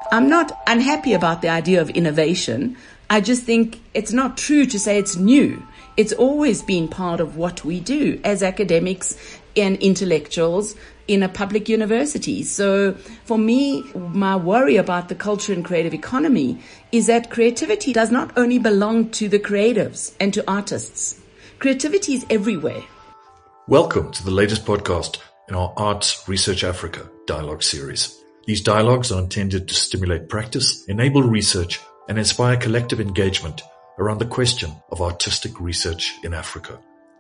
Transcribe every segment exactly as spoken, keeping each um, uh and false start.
I'm not unhappy about the idea of innovation. I just think it's not true to say it's new. It's always been part of what we do as academics and intellectuals in a public university. So for me, my worry about the culture and creative economy is that creativity does not only belong to the creatives and to artists. Creativity is everywhere. Welcome to the latest podcast in our Arts Research Africa dialogue series. These dialogues are intended to stimulate practice, enable research, and inspire collective engagement around the question of artistic research in Africa.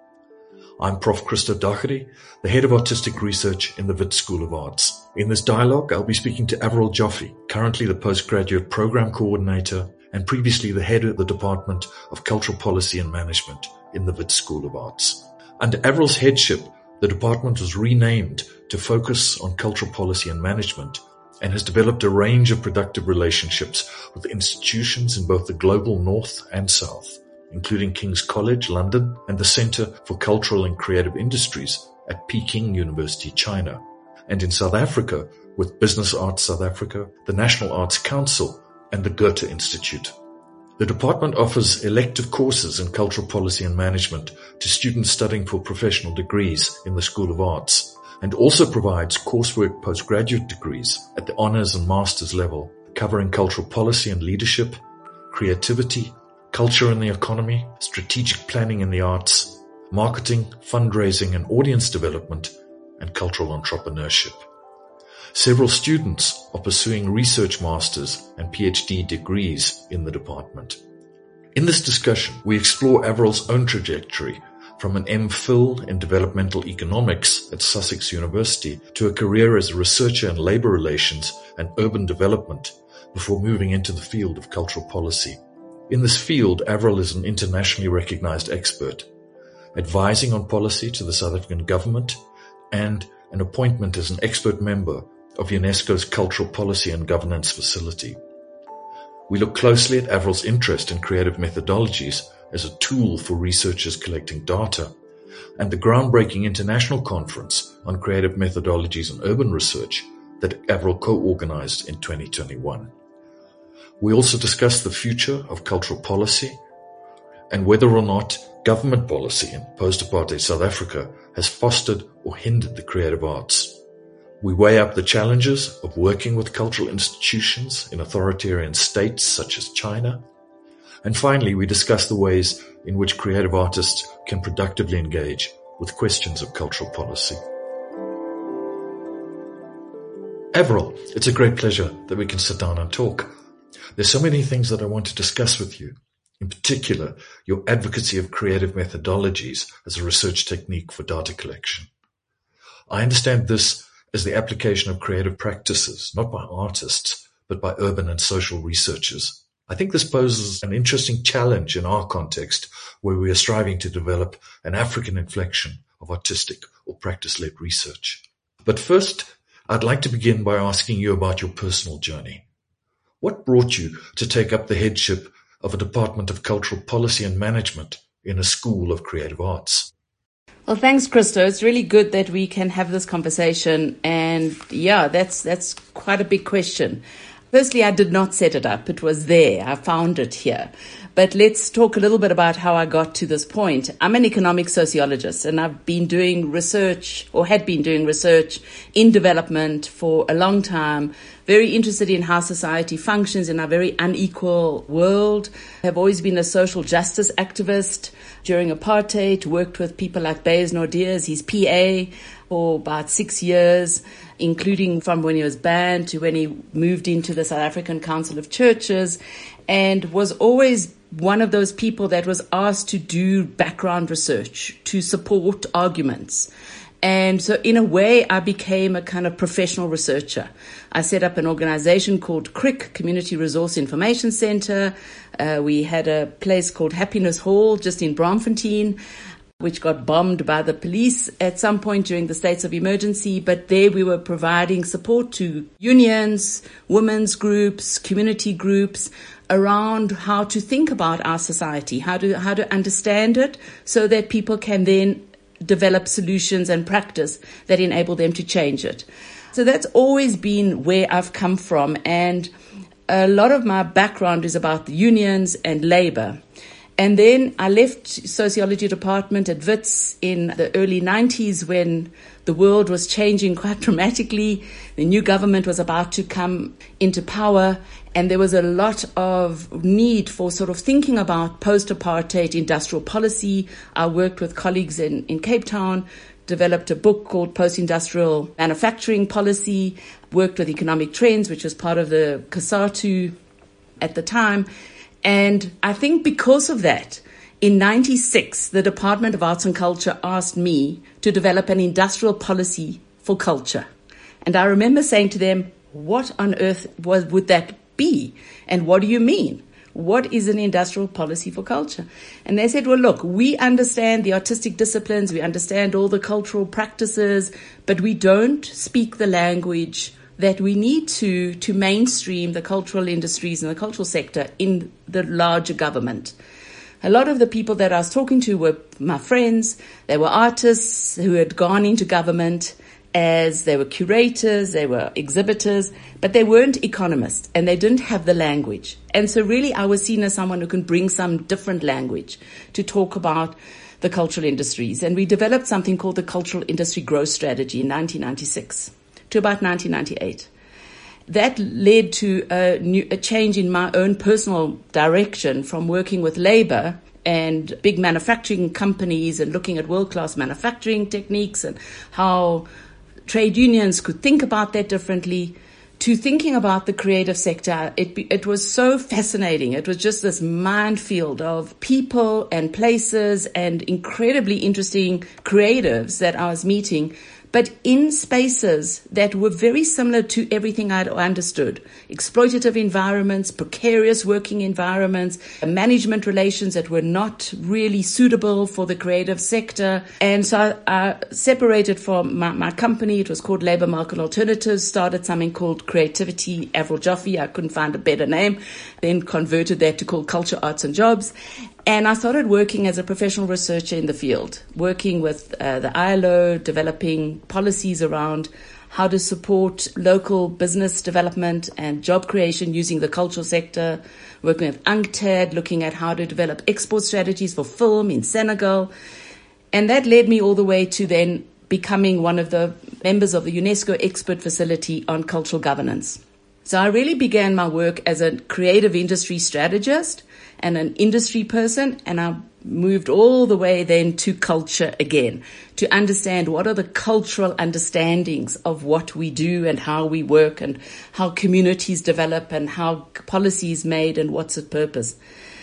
I'm Professor Christo Dagherty, the head of artistic research in the Wits School of Arts. In this dialogue, I'll be speaking to Avril Joffe, currently the postgraduate program coordinator and previously the head of the Department of Cultural Policy and Management in the Wits School of Arts. Under Avril's headship, the department was renamed to focus on cultural policy and management and has developed a range of productive relationships with institutions in both the global north and south, including King's College, London, and the Centre for Cultural and Creative Industries at Peking University, China, and in South Africa with Business Arts South Africa, the National Arts Council, and the Goethe Institute. The department offers elective courses in cultural policy and management to students studying for professional degrees in the School of Arts, and also provides coursework postgraduate degrees at the honours and master's level, covering cultural policy and leadership, creativity, culture in the economy, strategic planning in the arts, marketing, fundraising and audience development, and cultural entrepreneurship. Several students are pursuing research masters and PhD degrees in the department. In this discussion, we explore Avril's own trajectory from an M Phil in developmental economics at Sussex University to a career as a researcher in labour relations and urban development before moving into the field of cultural policy. In this field, Avril is an internationally recognized expert, advising on policy to the South African government and an appointment as an expert member of UNESCO's Cultural Policy and Governance Facility. We look closely at Avril's interest in creative methodologies as a tool for researchers collecting data, and the groundbreaking international conference on creative methodologies in urban research that Avril co-organized in twenty twenty-one. We also discuss the future of cultural policy and whether or not government policy in post-apartheid South Africa has fostered or hindered the creative arts. We weigh up the challenges of working with cultural institutions in authoritarian states such as China. And finally, we discuss the ways in which creative artists can productively engage with questions of cultural policy. Avril, it's a great pleasure that we can sit down and talk. There's so many things that I want to discuss with you. In particular, your advocacy of creative methodologies as a research technique for data collection. I understand this as the application of creative practices, not by artists, but by urban and social researchers. I think this poses an interesting challenge in our context where we are striving to develop an African inflection of artistic or practice-led research. But first, I'd like to begin by asking you about your personal journey. What brought you to take up the headship of a Department of Cultural Policy and Management in a School of Creative Arts? Well, thanks, Christo. It's really good that we can have this conversation. And yeah, that's that's quite a big question. Firstly, I did not set it up. It was there. I found it here. But let's talk a little bit about how I got to this point. I'm an economic sociologist, and I've been doing research or had been doing research in development for a long time. Very interested in how society functions in a very unequal world. I've always been a social justice activist. During apartheid, worked with people like Beyers Naudé as his P A for about six years, including from when he was banned to when he moved into the South African Council of Churches, and was always one of those people that was asked to do background research to support arguments. And so in a way, I became a kind of professional researcher. I set up an organization called C R I C, Community Resource Information Center. Uh, we had a place called Happiness Hall just in Braamfontein, which got bombed by the police at some point during the states of emergency. But there we were providing support to unions, women's groups, community groups around how to think about our society, how to, how to understand it so that people can then develop solutions and practice that enable them to change it. So that's always been where I've come from. And a lot of my background is about the unions and labor. And then I left sociology department at Wits in the early nineties when the world was changing quite dramatically. The new government was about to come into power, and there was a lot of need for sort of thinking about post-apartheid industrial policy. I worked with colleagues in, in Cape Town, developed a book called Post-Industrial Manufacturing Policy, worked with Economic Trends, which was part of the COSATU at the time. And I think because of that, in ninety-six, the Department of Arts and Culture asked me to develop an industrial policy for culture. And I remember saying to them, what on earth was, would that be? And what do you mean? What is an industrial policy for culture? And they said, well, look, we understand the artistic disciplines, we understand all the cultural practices, but we don't speak the language that we need to to mainstream the cultural industries and the cultural sector in the larger government. A lot of the people that I was talking to were my friends. They were artists who had gone into government as they were curators, they were exhibitors, but they weren't economists and they didn't have the language. And so really I was seen as someone who can bring some different language to talk about the cultural industries. And we developed something called the Cultural Industry Growth Strategy in nineteen ninety-six to about nineteen ninety-eight. That led to a, new, a change in my own personal direction from working with labor and big manufacturing companies and looking at world-class manufacturing techniques and how trade unions could think about that differently to thinking about the creative sector. It, it was so fascinating. It was just this minefield of people and places and incredibly interesting creatives that I was meeting, but in spaces that were very similar to everything I'd understood. Exploitative environments, precarious working environments, management relations that were not really suitable for the creative sector. And so I, I separated from my, my company. It was called Labour Market Alternatives, started something called Creativity Avril Joffe. I couldn't find a better name. Then converted that to called Culture, Arts and Jobs. And I started working as a professional researcher in the field, working with uh, the I L O, developing policies around how to support local business development and job creation using the cultural sector, working with UNCTAD, looking at how to develop export strategies for film in Senegal. And that led me all the way to then becoming one of the members of the UNESCO Expert Facility on Cultural Governance. So I really began my work as a creative industry strategist and an industry person, and I moved all the way then to culture again, to understand what are the cultural understandings of what we do and how we work and how communities develop and how policy is made and what's its purpose.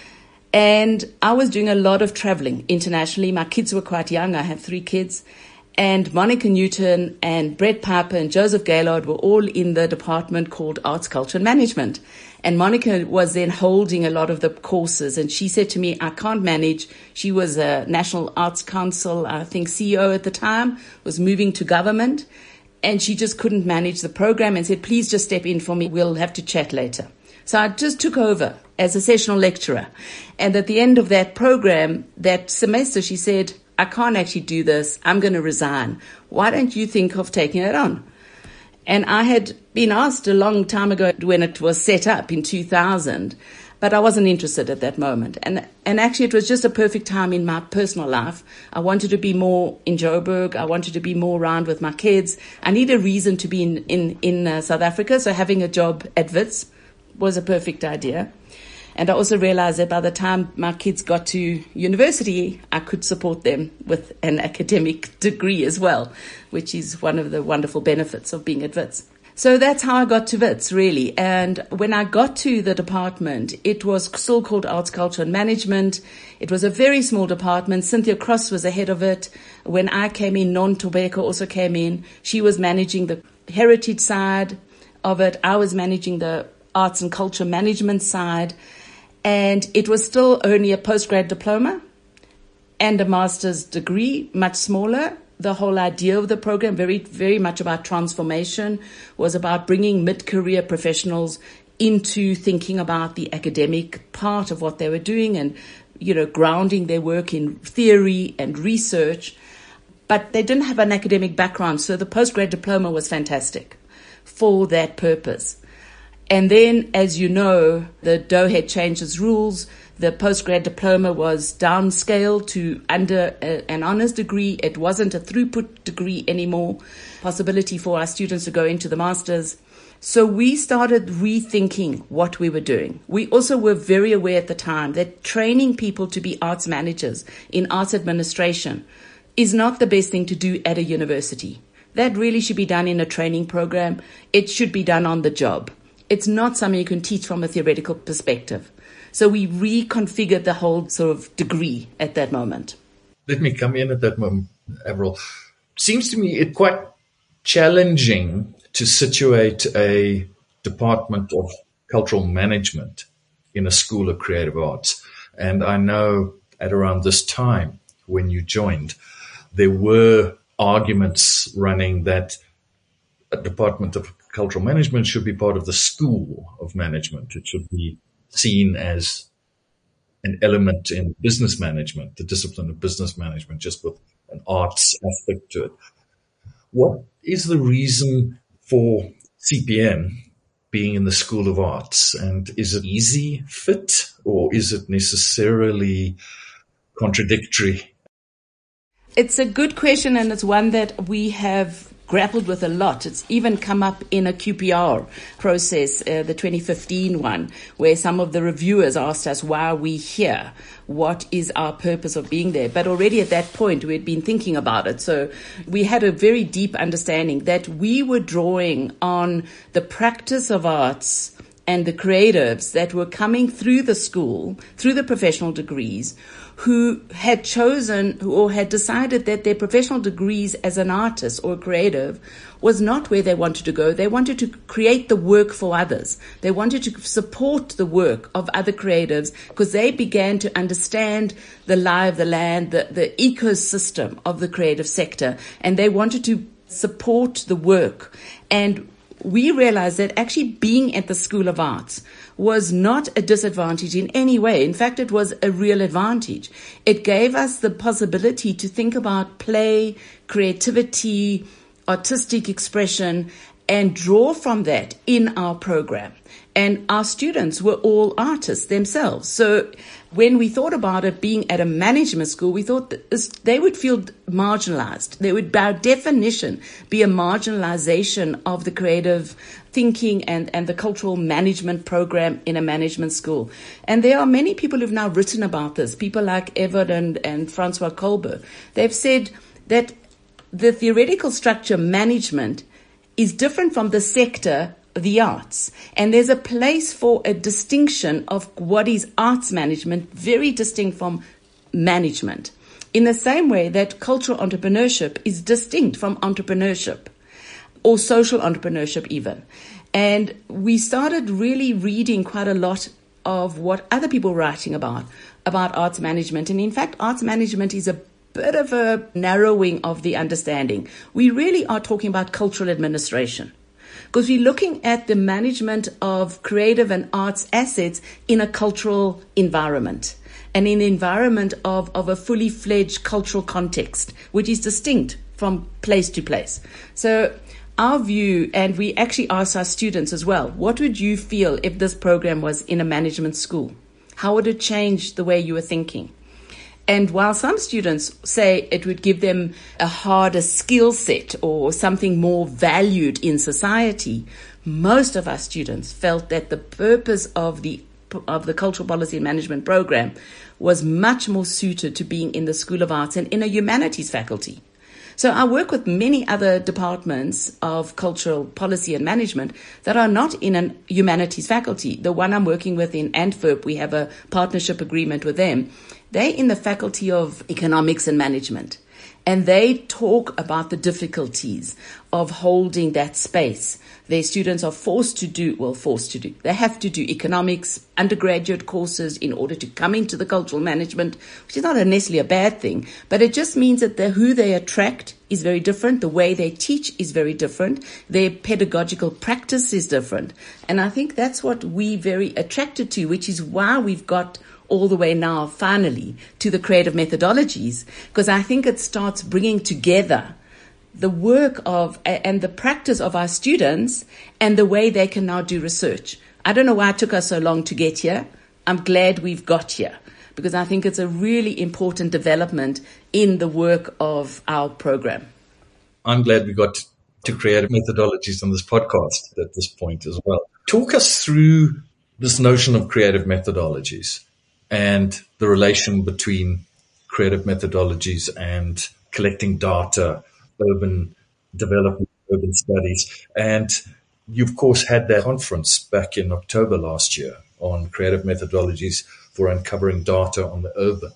And I was doing a lot of traveling internationally. My kids were quite young. I have three kids. And Monica Newton and Brett Piper and Joseph Gaylord were all in the department called Arts, Culture and Management. And Monica was then holding a lot of the courses. And she said to me, I can't manage. She was a National Arts Council, I think C E O at the time, was moving to government. And she just couldn't manage the program and said, please just step in for me. We'll have to chat later. So I just took over as a sessional lecturer. And at the end of that program, that semester, she said, I can't actually do this. I'm going to resign. Why don't you think of taking it on? And I had been asked a long time ago when it was set up in two thousand, but I wasn't interested at that moment. And and actually it was just a perfect time in my personal life. I wanted to be more in Joburg. I wanted to be more around with my kids. I need a reason to be in, in, in uh, South Africa. So having a job at Wits was a perfect idea. And I also realized that by the time my kids got to university, I could support them with an academic degree as well, which is one of the wonderful benefits of being at Wits. So that's how I got to Wits, really. And when I got to the department, it was still called Arts, Culture and Management. It was a very small department. Cynthia Cross was the head of it. When I came in, Non Tobeko also came in. She was managing the heritage side of it. I was managing the arts and culture management side. And it was still only a postgrad diploma and a master's degree, much smaller. The whole idea of the program, very, very much about transformation, was about bringing mid-career professionals into thinking about the academic part of what they were doing and, you know, grounding their work in theory and research. but they didn't have an academic background. So the postgrad diploma was fantastic for that purpose. And then, as you know, the D O had changed its rules. The postgrad diploma was downscaled to under a, an honours degree. It wasn't a throughput degree anymore. Possibility for our students to go into the masters. So we started rethinking what we were doing. We also were very aware at the time that training people to be arts managers in arts administration is not the best thing to do at a university. That really should be done in a training program. It should be done on the job. It's not something you can teach from a theoretical perspective. So we reconfigured the whole sort of degree at that moment. Let me come in at that moment, Avril. Seems to me it quite challenging to situate a department of cultural management in a school of creative arts. And I know at around this time when you joined, there were arguments running that a department of cultural management should be part of the school of management. It should be seen as an element in business management, the discipline of business management, just with an arts aspect to it. What is the reason for C P M being in the School of Arts? And is it easy fit or is it necessarily contradictory? It's a good question, and it's one that we have grappled with a lot. It's even come up in a Q P R process, uh, the twenty fifteen one, where some of the reviewers asked us, why are we here? What is our purpose of being there? But already at that point, we had been thinking about it. So we had a very deep understanding that we were drawing on the practice of arts and the creatives that were coming through the school, through the professional degrees, who had chosen or had decided that their professional degrees as an artist or creative was not where they wanted to go. They wanted to create the work for others. They wanted to support the work of other creatives because they began to understand the lie of the land, the, the ecosystem of the creative sector, and they wanted to support the work. And we realized that actually being at the School of Arts was not a disadvantage in any way. In fact, it was a real advantage. It gave us the possibility to think about play, creativity, artistic expression, and draw from that in our program. And our students were all artists themselves. So when we thought about it being at a management school, we thought that this, they would feel marginalized. There would, by definition, be a marginalization of the creative thinking and, and the cultural management program in a management school. And there are many people who've now written about this, people like Everett and, and Francois Kolbe. They've said that the theoretical structure management is different from the sector, the arts. And there's a place for a distinction of what is arts management, very distinct from management. In the same way that cultural entrepreneurship is distinct from entrepreneurship, or social entrepreneurship even. And we started really reading quite a lot of what other people were writing about, about arts management. And in fact, arts management is a bit of a narrowing of the understanding. We really are talking about cultural administration, because we're looking at the management of creative and arts assets in a cultural environment and in the environment of, of a fully fledged cultural context, which is distinct from place to place. So our view, and we actually asked our students as well, what would you feel if this program was in a management school? How would it change the way you were thinking? And while some students say it would give them a harder skill set or something more valued in society, most of our students felt that the purpose of the of the Cultural Policy and Management program was much more suited to being in the School of Arts and in a humanities faculty. So I work with many other departments of cultural policy and management that are not in a humanities faculty. The one I'm working with in Antwerp, we have a partnership agreement with them. They're in the Faculty of Economics and Management, and they talk about the difficulties of holding that space. Their students are forced to do, well, forced to do, they have to do economics, undergraduate courses in order to come into the cultural management, which is not necessarily a bad thing, but it just means that the, who they attract is very different. The way they teach is very different. Their pedagogical practice is different. And I think that's what we very attracted to, which is why we've got all the way now, finally, to the creative methodologies, because I think it starts bringing together the work of and the practice of our students and the way they can now do research. I don't know why it took us so long to get here. I'm glad we've got here, because I think it's a really important development in the work of our program. I'm glad we got to creative methodologies on this podcast at this point as well. Talk us through this notion of creative methodologies and the relation between creative methodologies and collecting data, urban development, urban studies. And you, of course, had that conference back in October last year on creative methodologies for uncovering data on the urban.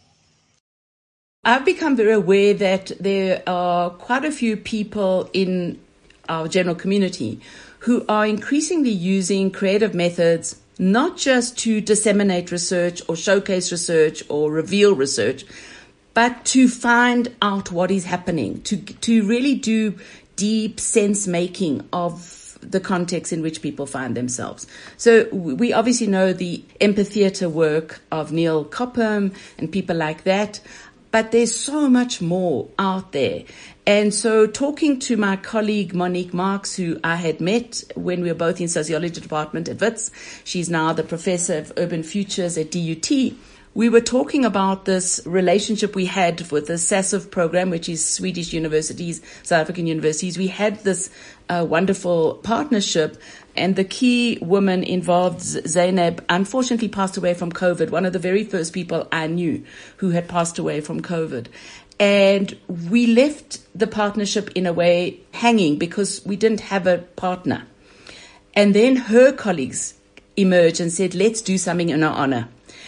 I've become very aware that there are quite a few people in our general community who are increasingly using creative methods, not just to disseminate research or showcase research or reveal research, but to find out what is happening, to to really do deep sense making of the context in which people find themselves. So we obviously know the empatheater work of Neil Copham and people like that, but there's so much more out there. And so talking to my colleague Monique Marks, who I had met when we were both in sociology department at Wits, she's now the professor of urban futures at D U T, we were talking about this relationship we had with the SASIV program, which is Swedish universities, South African universities. We had this uh, wonderful partnership, and the key woman involved, Zainab, unfortunately passed away from COVID, one of the very first people I knew who had passed away from COVID. And we left the partnership in a way hanging because we didn't have a partner. And then her colleagues emerged and said, let's do something in our honor.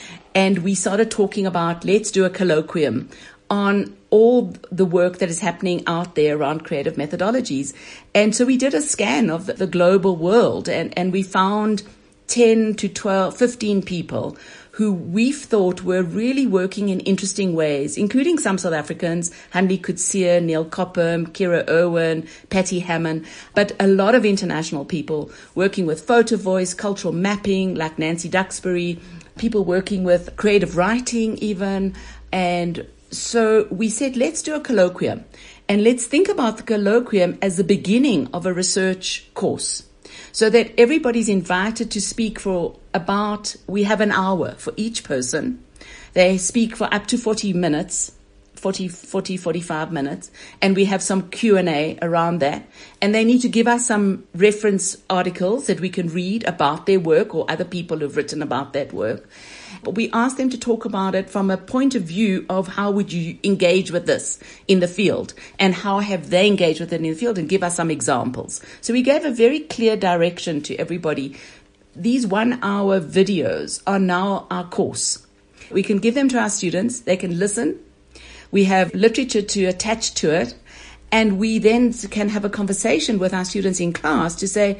And we started talking about, let's do a colloquium on all the work that is happening out there around creative methodologies. And so we did a scan of the, the global world, and, and we found ten to twelve, fifteen people who we thought were really working in interesting ways, including some South Africans, Hanli Kutsia, Neil Copham, Kira Irwin, Patty Hammond, but a lot of international people working with photo voice, cultural mapping, like Nancy Duxbury, people working with creative writing even. And so we said, let's do a colloquium, and let's think about the colloquium as the beginning of a research course, so that everybody's invited to speak for about, we have an hour for each person. They speak for up to forty minutes, forty, forty, forty-five minutes, and we have some Q and A around that. And they need to give us some reference articles that we can read about their work or other people who've written about that work. But we asked them to talk about it from a point of view of how would you engage with this in the field, and how have they engaged with it in the field, and give us some examples. So we gave a very clear direction to everybody. These one hour videos are now our course. We can give them to our students. They can listen. We have literature to attach to it. And we then can have a conversation with our students in class to say,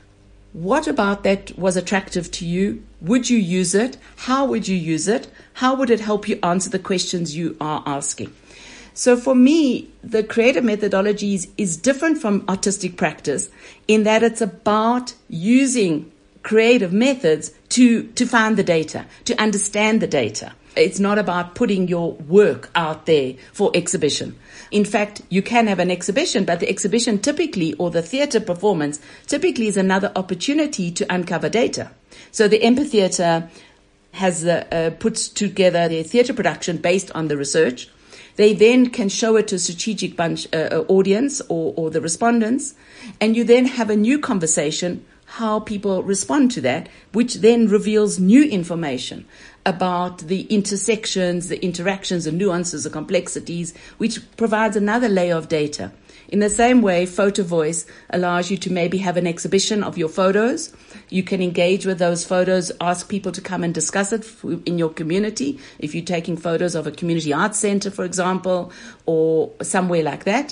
what about that was attractive to you? Would you use it? How would you use it? How would it help you answer the questions you are asking? So for me, the creative methodologies is different from artistic practice in that it's about using creative methods to, to find the data, to understand the data. It's not about putting your work out there for exhibition. In fact, you can have an exhibition, but the exhibition typically, or the theatre performance, typically is another opportunity to uncover data. So the Empatheater has uh, uh, puts together their theatre production based on the research. They then can show it to a strategic bunch uh, audience or, or the respondents, and you then have a new conversation, how people respond to that, which then reveals new information about the intersections, the interactions, the nuances, the complexities, which provides another layer of data. In the same way, photo voice allows you to maybe have an exhibition of your photos. You can engage with those photos, ask people to come and discuss it in your community. If you're taking photos of a community arts center, for example, or somewhere like that.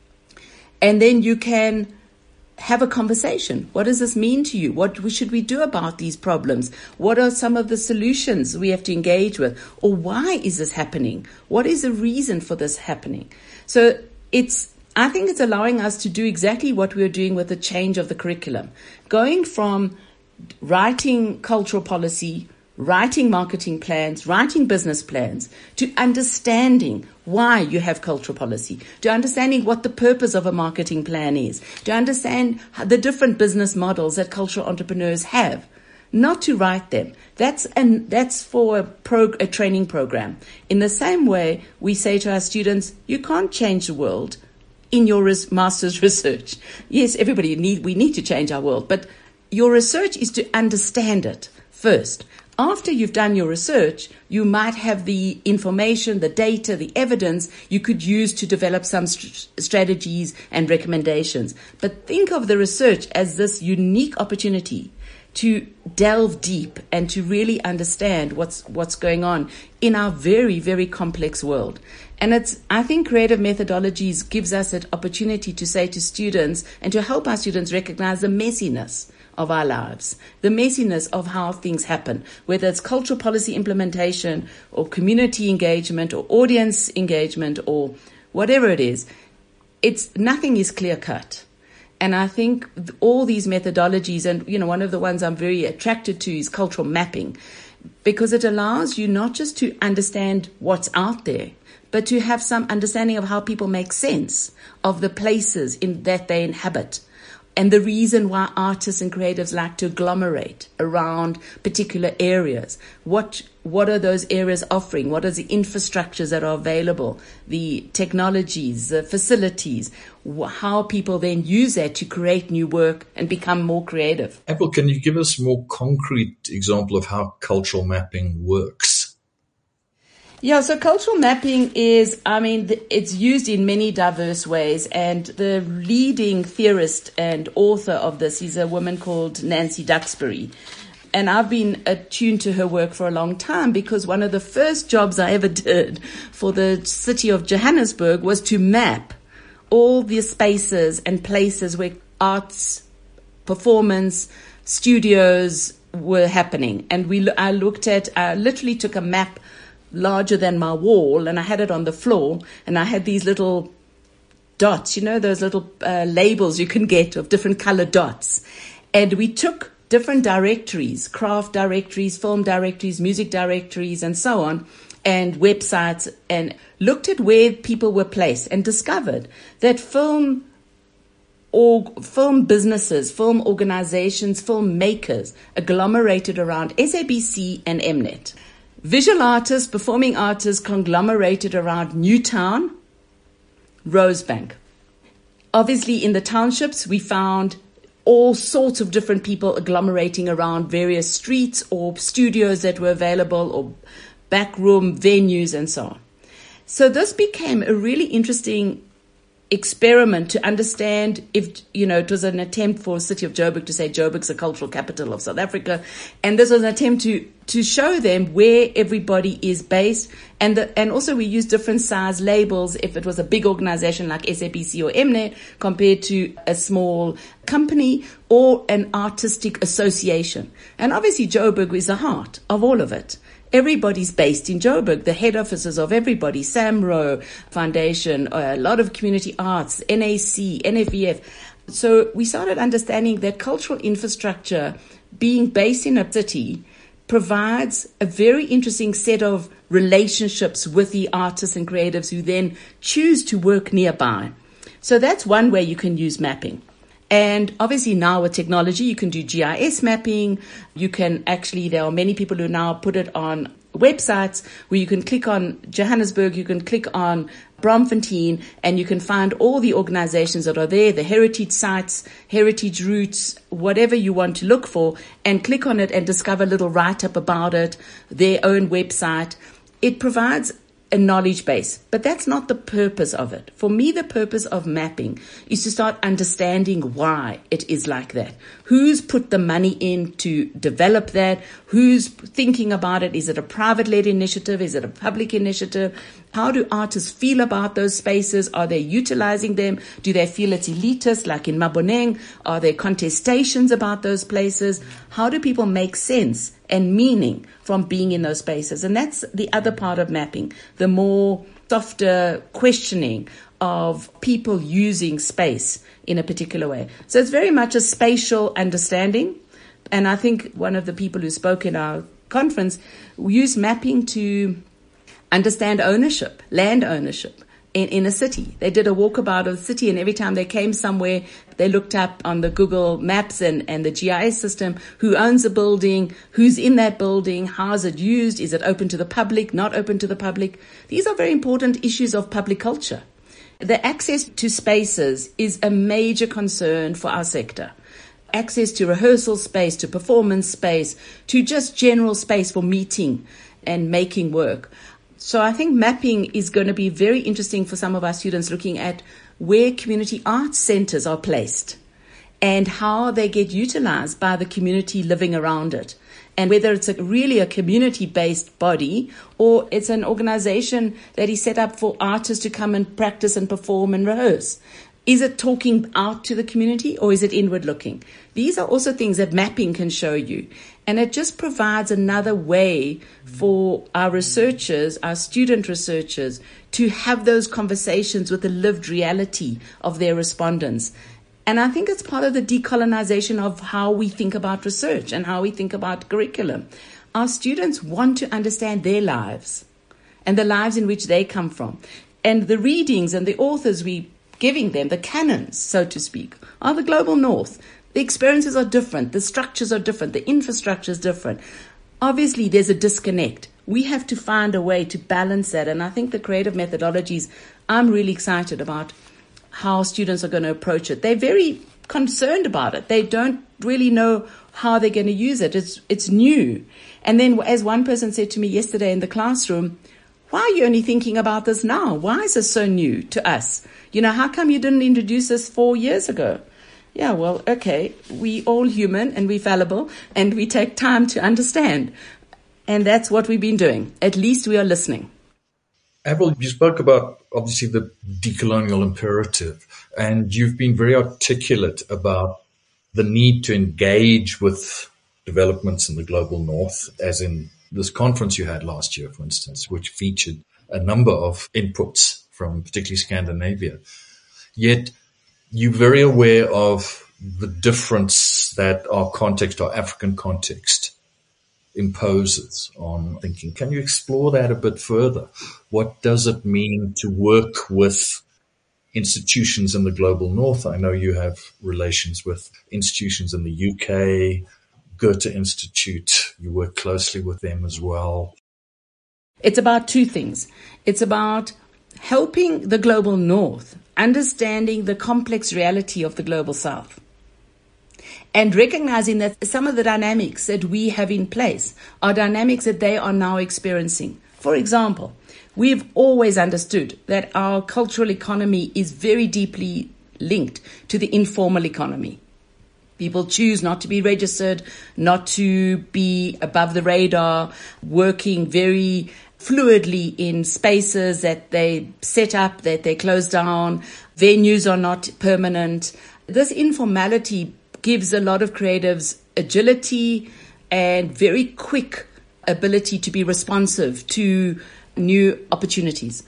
And then you can have a conversation. What does this mean to you? What should we do about these problems? What are some of the solutions we have to engage with? Or why is this happening? What is the reason for this happening? So it's, I think it's allowing us to do exactly what we are doing with the change of the curriculum. Going from writing cultural policy, writing marketing plans, writing business plans, to understanding why you have cultural policy, to understanding what the purpose of a marketing plan is, to understand the different business models that cultural entrepreneurs have, not to write them. That's and that's for a, pro, a training program. In the same way, we say to our students, you can't change the world in your res- master's research. Yes, everybody need we need to change our world, but your research is to understand it first. After you've done your research, you might have the information, the data, the evidence you could use to develop some st- strategies and recommendations. But think of the research as this unique opportunity to delve deep and to really understand what's what's going on in our very, very complex world. And it's, I think creative methodologies gives us an opportunity to say to students and to help our students recognize the messiness of our lives, the messiness of how things happen, whether it's cultural policy implementation or community engagement or audience engagement or whatever it is. It's nothing is clear cut. And I think all these methodologies, and you know, one of the ones I'm very attracted to is cultural mapping, because it allows you not just to understand what's out there, but to have some understanding of how people make sense of the places in that they inhabit. And the reason why artists and creatives like to agglomerate around particular areas. What what are those areas offering? What are the infrastructures that are available? The technologies, the facilities, how people then use that to create new work and become more creative. Apple, can you give us a more concrete example of how cultural mapping works? Yeah, so cultural mapping is, I mean, it's used in many diverse ways. And the leading theorist and author of this is a woman called Nancy Duxbury. And I've been attuned to her work for a long time because one of the first jobs I ever did for the city of Johannesburg was to map all the spaces and places where arts, performance, studios were happening. And we, I looked at, I literally took a map larger than my wall, and I had it on the floor, and I had these little dots, you know, those little uh, labels you can get of different colored dots. And we took different directories, craft directories, film directories, music directories, and so on, and websites, and looked at where people were placed and discovered that film or film businesses, film organizations, film makers agglomerated around S A B C and Mnet. Visual artists, performing artists conglomerated around Newtown, Rosebank. Obviously, in the townships, we found all sorts of different people agglomerating around various streets or studios that were available or backroom venues and so on. So this became a really interesting experiment to understand if, you know, it was an attempt for the city of Joburg to say Joburg's the cultural capital of South Africa. And this was an attempt to, to show them where everybody is based. And the, and also we used different size labels if it was a big organization like S A B C or Mnet compared to a small company or an artistic association. And obviously Joburg is the heart of all of it. Everybody's based in Joburg, the head offices of everybody, SAMRO Foundation, a lot of community arts, N A C, N F E F. So we started understanding that cultural infrastructure being based in a city provides a very interesting set of relationships with the artists and creatives who then choose to work nearby. So that's one way you can use mapping. And obviously now with technology, you can do G I S mapping. You can actually, there are many people who now put it on websites where you can click on Johannesburg, you can click on Braamfontein, and you can find all the organizations that are there, the heritage sites, heritage routes, whatever you want to look for, and click on it and discover a little write-up about it, their own website. It provides a knowledge base, but that's not the purpose of it. For me, the purpose of mapping is to start understanding why it is like that. Who's put the money in to develop that? Who's thinking about it? Is it a private-led initiative? Is it a public initiative? How do artists feel about those spaces? Are they utilizing them? Do they feel it's elitist, like in Maboneng? Are there contestations about those places? How do people make sense and meaning from being in those spaces? And that's the other part of mapping, the more softer questioning of people using space in a particular way. So it's very much a spatial understanding. And I think one of the people who spoke in our conference used mapping to understand ownership, land ownership in, in a city. They did a walkabout of the city, and every time they came somewhere, they looked up on the Google Maps and, and the G I S system who owns the building, who's in that building, how is it used, is it open to the public, not open to the public. These are very important issues of public culture. The access to spaces is a major concern for our sector. Access to rehearsal space, to performance space, to just general space for meeting and making work. So I think mapping is going to be very interesting for some of our students, looking at where community arts centers are placed and how they get utilized by the community living around it. And whether it's a, really a community-based body or it's an organization that is set up for artists to come and practice and perform and rehearse. Is it talking out to the community or is it inward looking? These are also things that mapping can show you. And it just provides another way for our researchers, our student researchers, to have those conversations with the lived reality of their respondents. And I think it's part of the decolonization of how we think about research and how we think about curriculum. Our students want to understand their lives and the lives in which they come from. And the readings and the authors we giving them, the canons, so to speak, are the global north. The experiences are different. The structures are different. The infrastructure is different. Obviously, there's a disconnect. We have to find a way to balance that. And I think the creative methodologies, I'm really excited about how students are going to approach it. They're very concerned about it. They don't really know how they're going to use it. It's, it's new. And then as one person said to me yesterday in the classroom, why are you only thinking about this now? Why is this so new to us? You know, how come you didn't introduce this four years ago? Yeah, well, okay, we all human and we fallible and we take time to understand. And that's what we've been doing. At least we are listening. Avril, you spoke about, obviously, the decolonial imperative, and you've been very articulate about the need to engage with developments in the global north, as in this conference you had last year, for instance, which featured a number of inputs from particularly Scandinavia. Yet you're very aware of the difference that our context, our African context, imposes on thinking. Can you explore that a bit further? What does it mean to work with institutions in the global north? I know you have relations with institutions in the U K, Goethe Institute. You work closely with them as well. It's about two things. It's about helping the global north, understanding the complex reality of the global south, and recognizing that some of the dynamics that we have in place are dynamics that they are now experiencing. For example, we've always understood that our cultural economy is very deeply linked to the informal economy. People choose not to be registered, not to be above the radar, working very fluidly in spaces that they set up, that they close down. Venues are not permanent. This informality gives a lot of creatives agility and very quick ability to be responsive to new opportunities.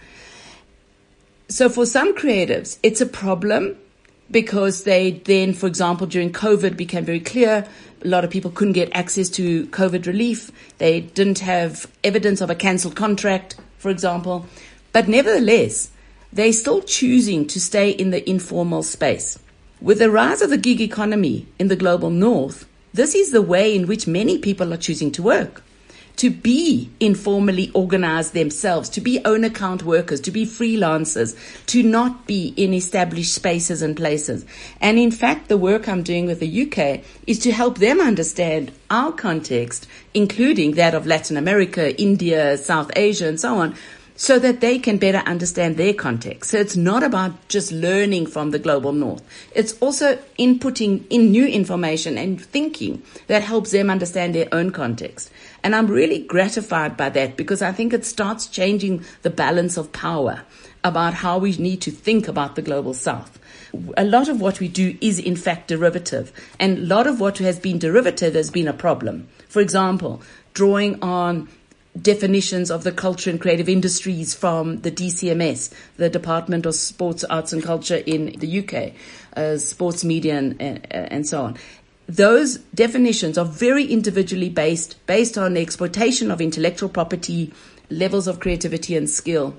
So for some creatives, it's a problem because they then, for example, during COVID became very clear, a lot of people couldn't get access to COVID relief. They didn't have evidence of a cancelled contract, for example. But nevertheless, they're still choosing to stay in the informal space. With the rise of the gig economy in the global north, this is the way in which many people are choosing to work. To be informally organized themselves, to be own account workers, to be freelancers, to not be in established spaces and places. And in fact, the work I'm doing with the U K is to help them understand our context, including that of Latin America, India, South Asia, and so on, so that they can better understand their context. So it's not about just learning from the global north. It's also inputting in new information and thinking that helps them understand their own context. And I'm really gratified by that because I think it starts changing the balance of power about how we need to think about the global south. A lot of what we do is in fact derivative, and a lot of what has been derivative has been a problem. For example, drawing on definitions of the culture and creative industries from the D C M S, the Department of Sports, Arts and Culture in the U K, uh, sports media and, and, and so on. those definitions are very individually based, based on the exploitation of intellectual property, levels of creativity and skill.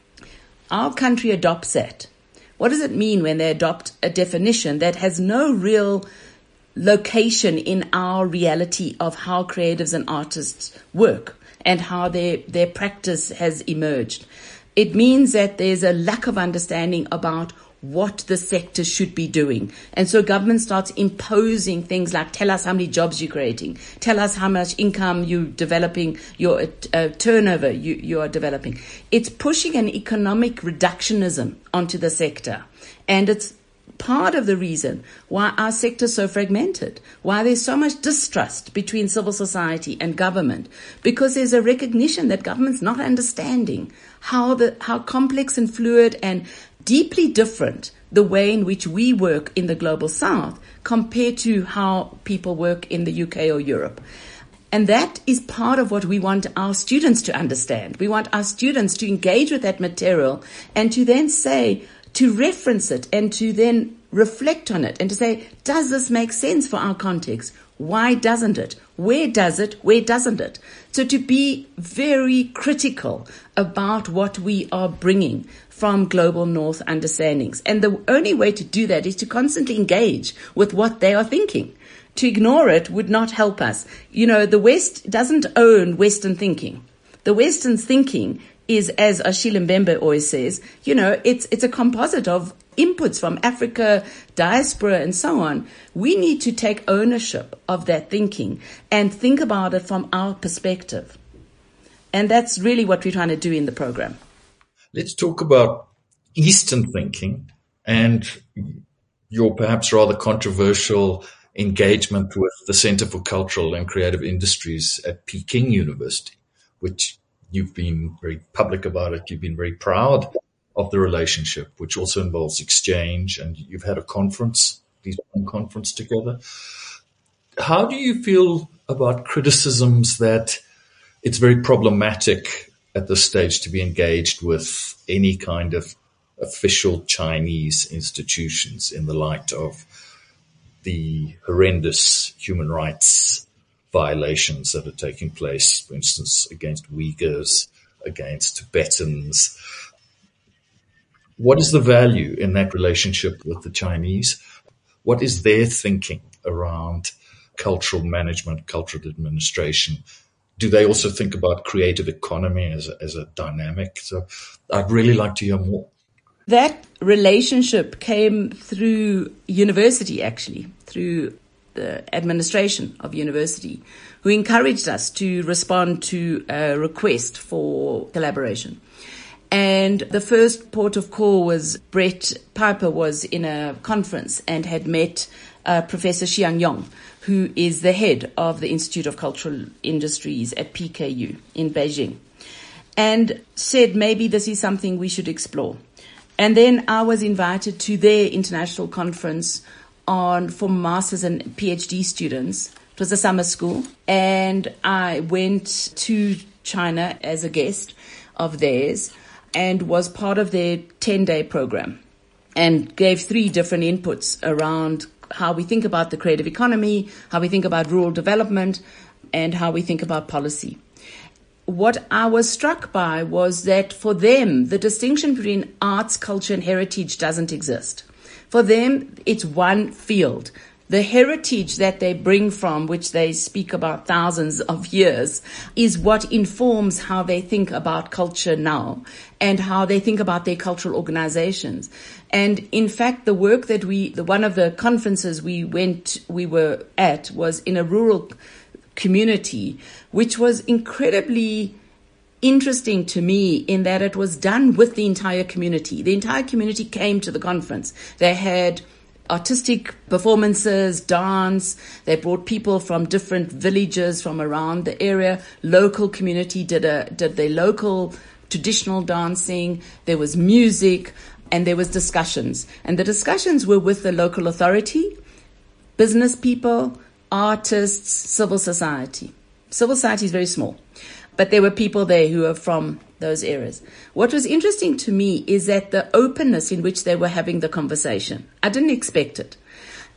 Our country adopts that. What does it mean when they adopt a definition that has no real location in our reality of how creatives and artists work and how their, their practice has emerged? It means that there's a lack of understanding about what the sector should be doing. And so government starts imposing things like, tell us how many jobs you're creating, tell us how much income you're developing, your uh, turnover you, you are developing. It's pushing an economic reductionism onto the sector. And it's part of the reason why our sector is so fragmented, why there's so much distrust between civil society and government, because there's a recognition that government's not understanding how the how complex and fluid and deeply different the way in which we work in the global south compared to how people work in the U K or Europe. And that is part of what we want our students to understand. We want our students to engage with that material and to then say, to reference it and to then reflect on it and to say, does this make sense for our context? Why doesn't it? Where does it? Where doesn't it? So to be very critical about what we are bringing from global north understandings. And the only way to do that is to constantly engage with what they are thinking. To ignore it would not help us. You know, the West doesn't own Western thinking. The Western thinking is, as Achille Mbembe always says, you know, it's it's a composite of inputs from Africa, diaspora, and so on. We need to take ownership of that thinking and think about it from our perspective. And that's really what we're trying to do in the program. Let's talk about Eastern thinking and your perhaps rather controversial engagement with the Center for Cultural and Creative Industries at Peking University, which you've been very public about it. You've been very proud of the relationship, which also involves exchange, and you've had a conference, these one conference together. How do you feel about criticisms that it's very problematic at this stage to be engaged with any kind of official Chinese institutions in the light of the horrendous human rights violations that are taking place, for instance, against Uyghurs, against Tibetans? What is the value in that relationship with the Chinese? What is their thinking around cultural management, cultural administration? Do they also think about creative economy as a, as a dynamic? So I'd really like to hear more. That relationship came through university, actually, through the administration of university, who encouraged us to respond to a request for collaboration. And the first port of call was Brett Piper was in a conference and had met uh, Professor Xiang Yong, who is the head of the Institute of Cultural Industries at P K U in Beijing, and said maybe this is something we should explore. And then I was invited to their international conference on for masters and PhD students. It was a summer school, and I went to China as a guest of theirs and was part of their ten-day program and gave three different inputs around how we think about the creative economy, how we think about rural development, and how we think about policy. What I was struck by was that for them, the distinction between arts, culture, and heritage doesn't exist. For them, it's one field. The heritage that they bring from, which they speak about thousands of years, is what informs how they think about culture now and how they think about their cultural organizations. And in fact, the work that we, the, one of the conferences we went, we were at was in a rural community, which was incredibly interesting to me in that it was done with the entire community. The entire community came to the conference. They had artistic performances, dance. They brought people from different villages from around the area. Local community did a did their local traditional dancing. There was music and there was discussions. And the discussions were with the local authority, business people, artists, civil society. Civil society is very small, but there were people there who are from those areas. What was interesting to me is that the openness in which they were having the conversation, I didn't expect it.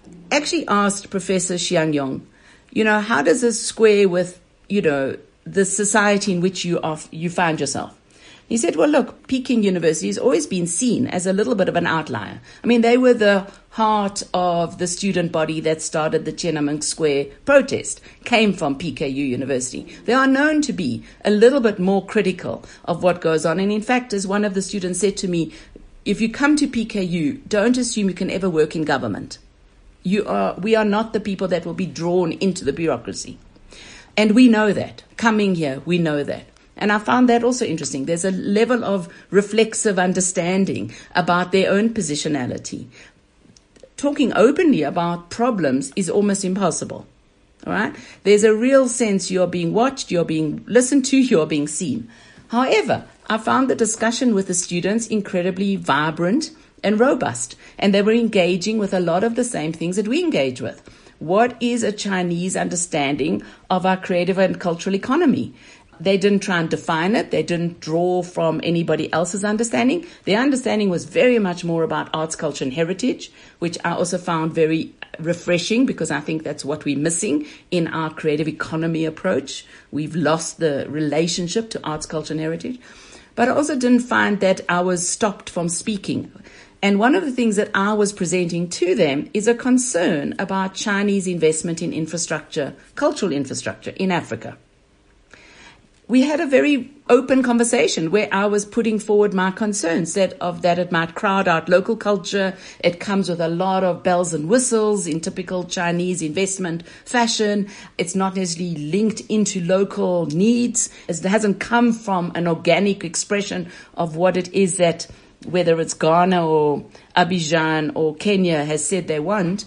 actually asked Professor Xiang Yong, you know, how does this square with, you know, the society in which you are, you find yourself? He said, well, look, Peking University has always been seen as a little bit of an outlier. I mean, they were the heart of the student body that started the Tiananmen Square protest, came from P K U University. They are known to be a little bit more critical of what goes on. And in fact, as one of the students said to me, if you come to P K U, don't assume you can ever work in government. You are, we are not the people that will be drawn into the bureaucracy. And we know that. Coming here, we know that. And I found that also interesting. There's a level of reflexive understanding about their own positionality. Talking openly about problems is almost impossible. All right? There's a real sense you're being watched, you're being listened to, you're being seen. However, I found the discussion with the students incredibly vibrant and robust. And they were engaging with a lot of the same things that we engage with. What is a Chinese understanding of our creative and cultural economy? They didn't try and define it. They didn't draw from anybody else's understanding. Their understanding was very much more about arts, culture, and heritage, which I also found very refreshing because I think that's what we're missing in our creative economy approach. We've lost the relationship to arts, culture, and heritage. But I also didn't find that I was stopped from speaking. And one of the things that I was presenting to them is a concern about Chinese investment in infrastructure, cultural infrastructure in Africa. We had a very open conversation where I was putting forward my concerns that of that it might crowd out local culture. It comes with a lot of bells and whistles in typical Chinese investment fashion. It's not necessarily linked into local needs. It hasn't come from an organic expression of what it is that, whether it's Ghana or Abidjan or Kenya, has said they want.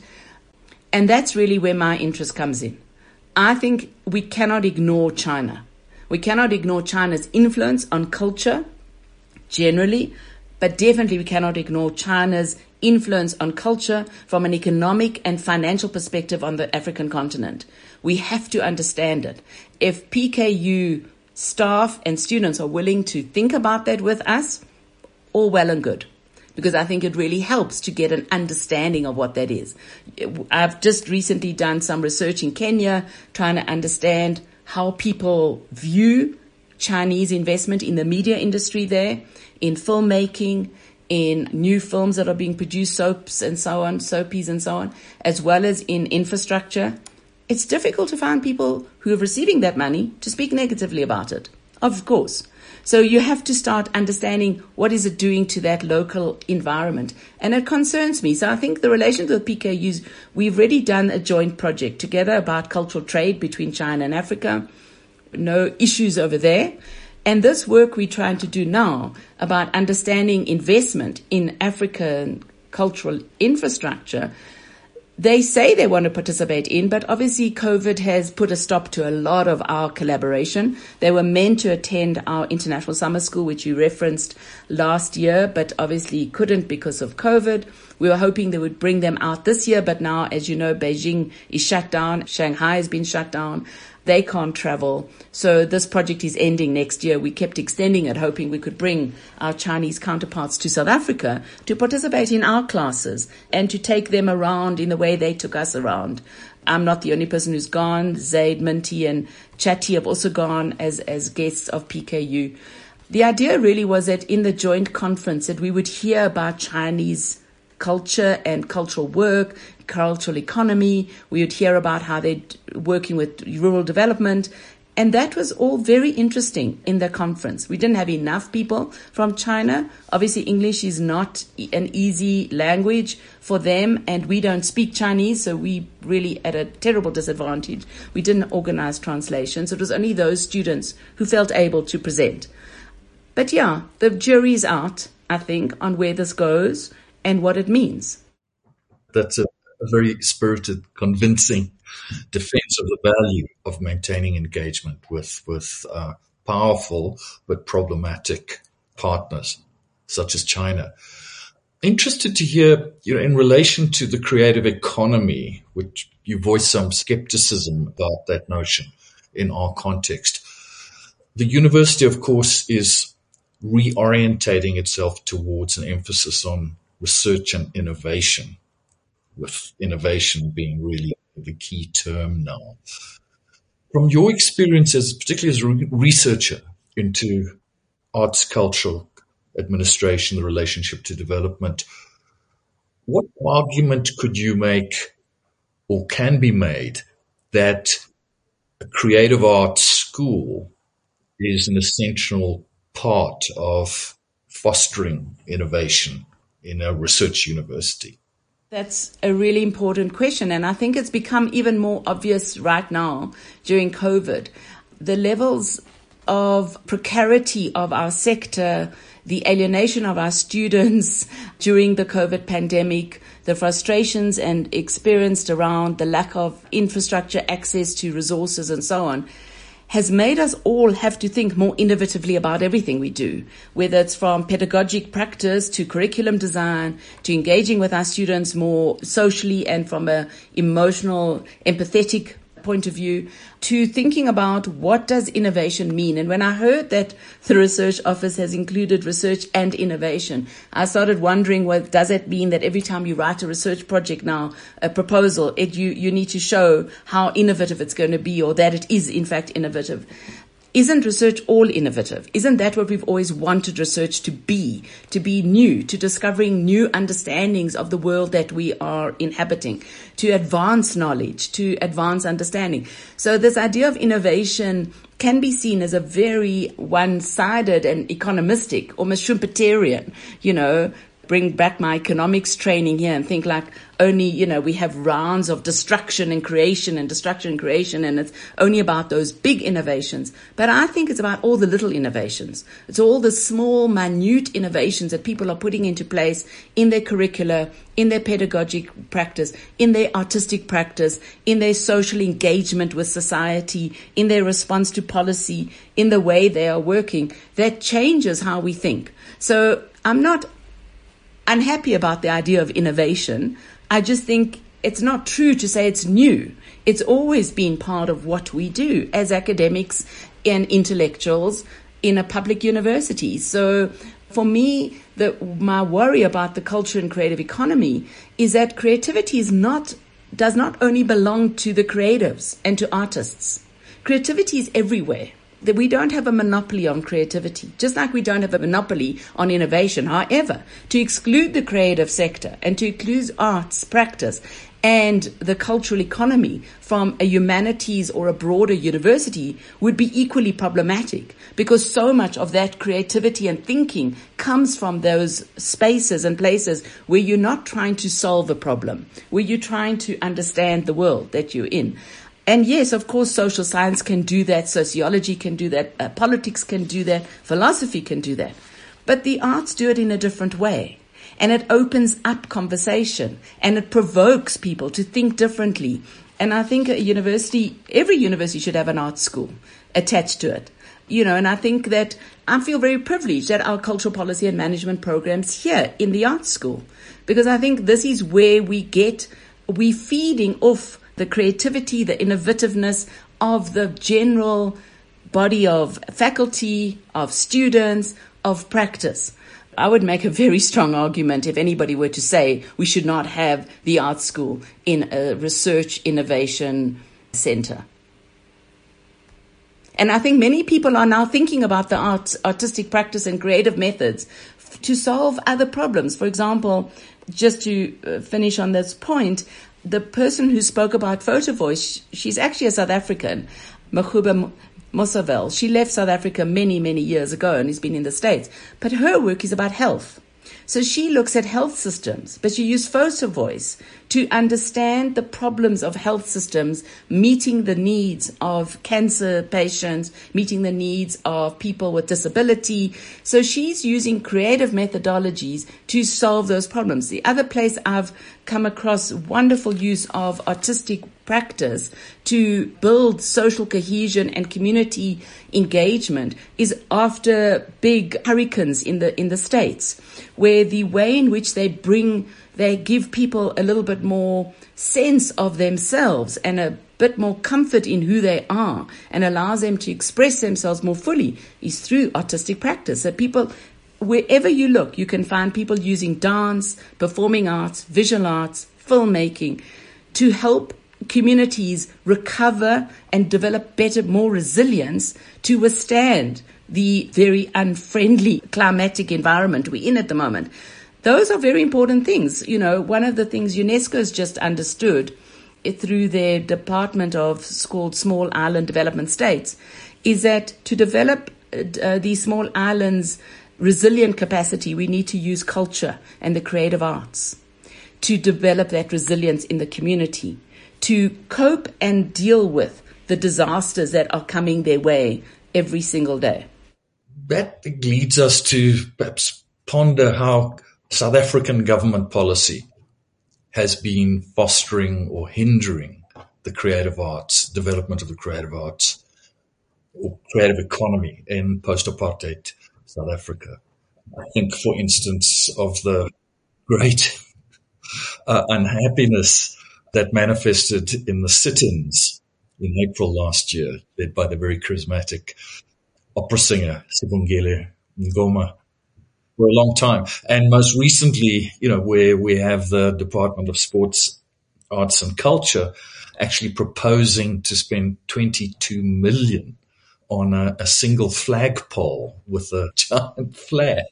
And that's really where my interest comes in. I think we cannot ignore China. We cannot ignore China's influence on culture generally, but definitely we cannot ignore China's influence on culture from an economic and financial perspective on the African continent. We have to understand it. If P K U staff and students are willing to think about that with us, all well and good, because I think it really helps to get an understanding of what that is. I've just recently done some research in Kenya, trying to understand how people view Chinese investment in the media industry there, in filmmaking, in new films that are being produced, soaps and so on, soapies and so on, as well as in infrastructure. It's difficult to find people who are receiving that money to speak negatively about it, of course. So you have to start understanding what is it doing to that local environment. And it concerns me. So I think the relations with P K Us, we've already done a joint project together about cultural trade between China and Africa. No issues over there. And this work we're trying to do now about understanding investment in African cultural infrastructure, they say they want to participate in, but obviously COVID has put a stop to a lot of our collaboration. They were meant to attend our international summer school, which you referenced last year, but obviously couldn't because of COVID. We were hoping they would bring them out this year, but now, as you know, Beijing is shut down. Shanghai has been shut down. They can't travel. So this project is ending next year. We kept extending it, hoping we could bring our Chinese counterparts to South Africa to participate in our classes and to take them around in the way they took us around. I'm not the only person who's gone. Zaid, Minty and Chatty have also gone as, as guests of P K U. The idea really was that in the joint conference that we would hear about Chinese culture and cultural work, cultural economy. We would hear about how they're working with rural development. And that was all very interesting in the conference. We didn't have enough people from China. Obviously, English is not an easy language for them, and we don't speak Chinese, so we really at a terrible disadvantage. We didn't organize translations. It was only those students who felt able to present. But yeah, the jury's out, I think, on where this goes and what it means. That's a, a very spirited, convincing defense of the value of maintaining engagement with, with uh, powerful but problematic partners such as China. Interested to hear, you know, in relation to the creative economy, which you voiced some skepticism about that notion in our context. The university, of course, is reorientating itself towards an emphasis on research and innovation, with innovation being really the key term now. From your experience, as particularly as a re- researcher into arts, culture, administration, the relationship to development, what argument could you make or can be made that a creative arts school is an essential part of fostering innovation in a research university? That's a really important question, and I think it's become even more obvious right now during COVID. The levels of precarity of our sector, the alienation of our students during the COVID pandemic, the frustrations and experienced around the lack of infrastructure, access to resources and so on, has made us all have to think more innovatively about everything we do, whether it's from pedagogic practice to curriculum design, to engaging with our students more socially and from a emotional, empathetic point of view, to thinking about what does innovation mean. And when I heard that the research office has included research and innovation, I started wondering, well, does it mean that every time you write a research project now, a proposal, it, you, you need to show how innovative it's going to be, or that it is in fact innovative? Isn't research all innovative? Isn't that what we've always wanted research to be? To be new, to discovering new understandings of the world that we are inhabiting, to advance knowledge, to advance understanding. So this idea of innovation can be seen as a very one-sided and economistic, almost Schumpeterian, you know, bring back my economics training here and think like only, you know, we have rounds of destruction and creation and destruction and creation, and it's only about those big innovations. But I think it's about all the little innovations. It's all the small, minute innovations that people are putting into place in their curricula, in their pedagogic practice, in their artistic practice, in their social engagement with society, in their response to policy, in the way they are working, that changes how we think. So I'm not unhappy about the idea of innovation. I just think it's not true to say it's new. It's always been part of what we do as academics and intellectuals in a public university. So for me, the, my worry about the culture and creative economy is that creativity is not, does not only belong to the creatives and to artists. Creativity is everywhere. That we don't have a monopoly on creativity, just like we don't have a monopoly on innovation. However, to exclude the creative sector and to exclude arts practice and the cultural economy from a humanities or a broader university would be equally problematic, because so much of that creativity and thinking comes from those spaces and places where you're not trying to solve a problem, where you're trying to understand the world that you're in. And yes, of course, social science can do that, sociology can do that, uh, politics can do that, philosophy can do that. But the arts do it in a different way. And it opens up conversation and it provokes people to think differently. And I think a university, every university should have an arts school attached to it. You know, and I think that I feel very privileged that our cultural policy and management programs here in the arts school, because I think this is where we get, we're feeding off the creativity, the innovativeness of the general body of faculty, of students, of practice. I would make a very strong argument if anybody were to say we should not have the art school in a research innovation center. And I think many people are now thinking about the arts, artistic practice and creative methods f- to solve other problems. For example, just to uh, finish on this point, the person who spoke about Photo Voice, she's actually a South African, Makhuba Mosavel. She left South Africa many, many years ago and has been in the States. But her work is about health. So she looks at health systems, but she used Photo Voice to understand the problems of health systems, meeting the needs of cancer patients, meeting the needs of people with disability. So she's using creative methodologies to solve those problems. The other place I've come across wonderful use of artistic practice to build social cohesion and community engagement is after big hurricanes in the in the States, where the way in which they bring they give people a little bit more sense of themselves and a bit more comfort in who they are and allows them to express themselves more fully is through artistic practice. So people, wherever you look, you can find people using dance, performing arts, visual arts, filmmaking to help communities recover and develop better, more resilience to withstand the very unfriendly climatic environment we're in at the moment. Those are very important things. You know, one of the things UNESCO's just understood through their department of called Small Island Development States is that to develop uh, these small islands' resilient capacity, we need to use culture and the creative arts to develop that resilience in the community, to cope and deal with the disasters that are coming their way every single day. That leads us to perhaps ponder how South African government policy has been fostering or hindering the creative arts, development of the creative arts or creative economy in post-apartheid South Africa. I think, for instance, of the great uh, unhappiness that manifested in the sit-ins in April last year, led by the very charismatic opera singer Sibongile Ngoma, for a long time. And most recently, you know, where we have the Department of Sports, Arts and Culture actually proposing to spend twenty-two million on a, a single flagpole with a giant flag.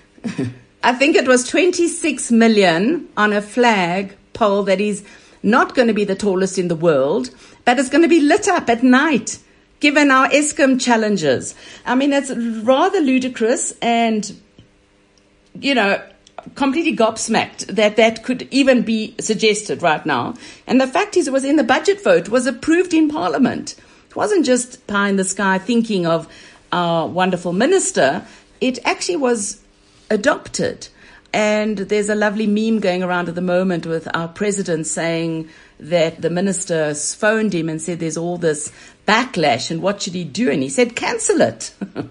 I think it was twenty-six million on a flagpole that is not going to be the tallest in the world, but it's going to be lit up at night, given our Eskom challenges. I mean, it's rather ludicrous and, you know, completely gobsmacked that that could even be suggested right now. And the fact is, it was in the budget vote, was approved in Parliament. It wasn't just pie in the sky thinking of our wonderful minister. It actually was adopted. And there's a lovely meme going around at the moment with our president saying that the minister phoned him and said there's all this backlash and what should he do? And he said, cancel it.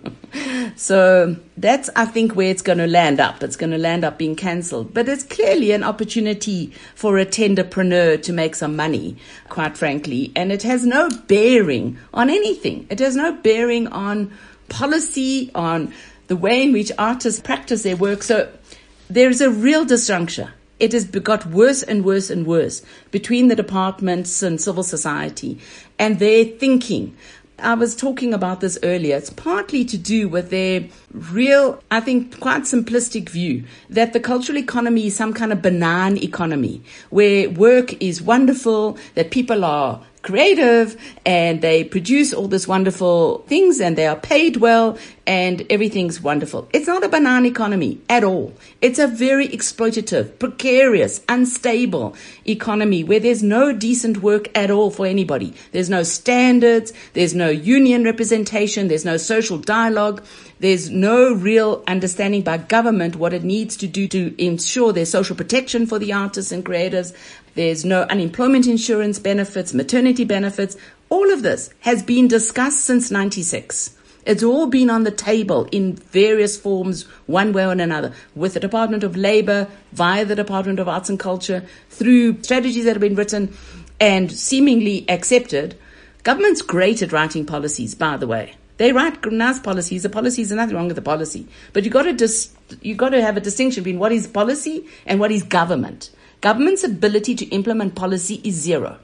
So that's, I think, where it's going to land up. It's going to land up being cancelled. But it's clearly an opportunity for a tenderpreneur to make some money, quite frankly. And it has no bearing on anything. It has no bearing on policy, on the way in which artists practice their work. So there is a real disjuncture. It has got worse and worse and worse between the departments and civil society and their thinking. I was talking about this earlier. It's partly to do with their real, I think, quite simplistic view that the cultural economy is some kind of benign economy where work is wonderful, that people are creative and they produce all this wonderful things and they are paid well and everything's wonderful. It's not a banana economy at all. It's a very exploitative, precarious, unstable economy where there's no decent work at all for anybody. There's no standards. There's no union representation. There's no social dialogue. There's no real understanding by government what it needs to do to ensure there's social protection for the artists and creators. There's no unemployment insurance benefits, maternity benefits. All of this has been discussed since ninety-six. It's all been on the table in various forms, one way or another, with the Department of Labor, via the Department of Arts and Culture, through strategies that have been written and seemingly accepted. Government's great at writing policies, by the way. They write nice policies. The policies, there's nothing wrong with the policy. But you got to dis- you got to have a distinction between what is policy and what is government. Government's ability to implement policy is zero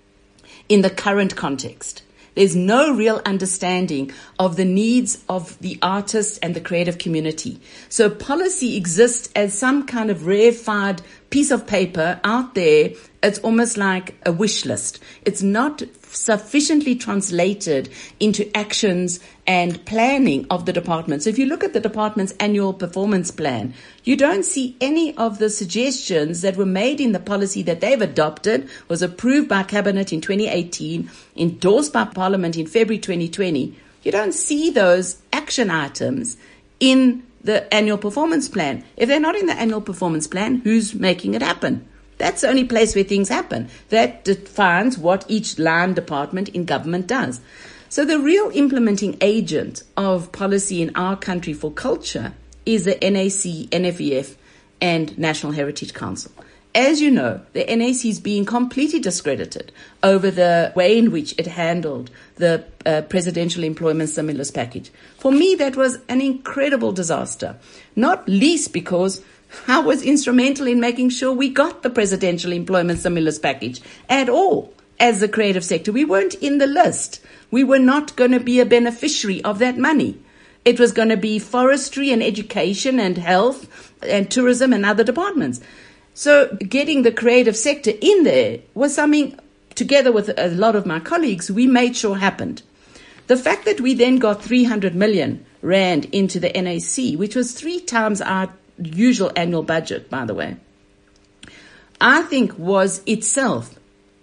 in the current context. There's no real understanding of the needs of the artists and the creative community. So policy exists as some kind of rarefied piece of paper out there. It's almost like a wish list. It's not sufficiently translated into actions and planning of the department. So if you look at the department's annual performance plan, you don't see any of the suggestions that were made in the policy that they've adopted, was approved by Cabinet in twenty eighteen, endorsed by Parliament in February twenty twenty. You don't see those action items in the annual performance plan. If they're not in the annual performance plan, who's making it happen? That's the only place where things happen. That defines what each line department in government does. So the real implementing agent of policy in our country for culture is the N A C, N F E F, and National Heritage Council. As you know, the N A C is being completely discredited over the way in which it handled the uh, presidential employment stimulus package. For me, that was an incredible disaster, not least because I was instrumental in making sure we got the presidential employment stimulus package at all as the creative sector. We weren't in the list. We were not going to be a beneficiary of that money. It was going to be forestry and education and health and tourism and other departments. So getting the creative sector in there was something, together with a lot of my colleagues, we made sure happened. The fact that we then got three hundred million rand into the N A C, which was three times our usual annual budget, by the way, I think was itself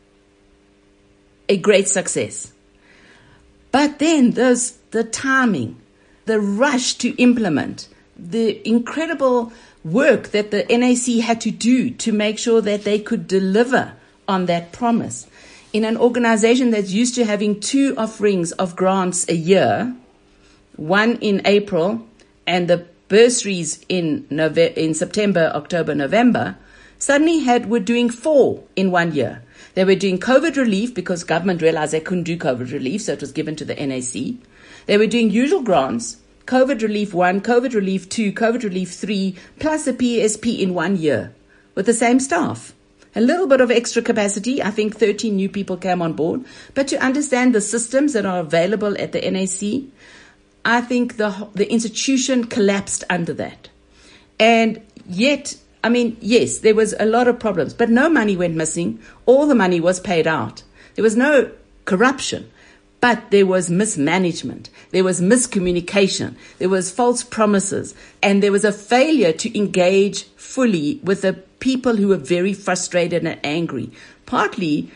a great success. But then there's the timing, the rush to implement, the incredible work that the N A C had to do to make sure that they could deliver on that promise. In an organization that's used to having two offerings of grants a year, one in April and the bursaries in November, in September, October, November, suddenly had were doing four in one year. They were doing COVID relief because government realized they couldn't do COVID relief, so it was given to the N A C. They were doing usual grants, COVID relief one, COVID relief two, COVID relief three, plus a P S P in one year with the same staff. A little bit of extra capacity. I think thirteen new people came on board. But to understand the systems that are available at the N A C, I think the the institution collapsed under that. And yet, I mean, yes, there was a lot of problems, but no money went missing. All the money was paid out. There was no corruption, but there was mismanagement. There was miscommunication. There was false promises. And there was a failure to engage fully with the people who were very frustrated and angry. Partly,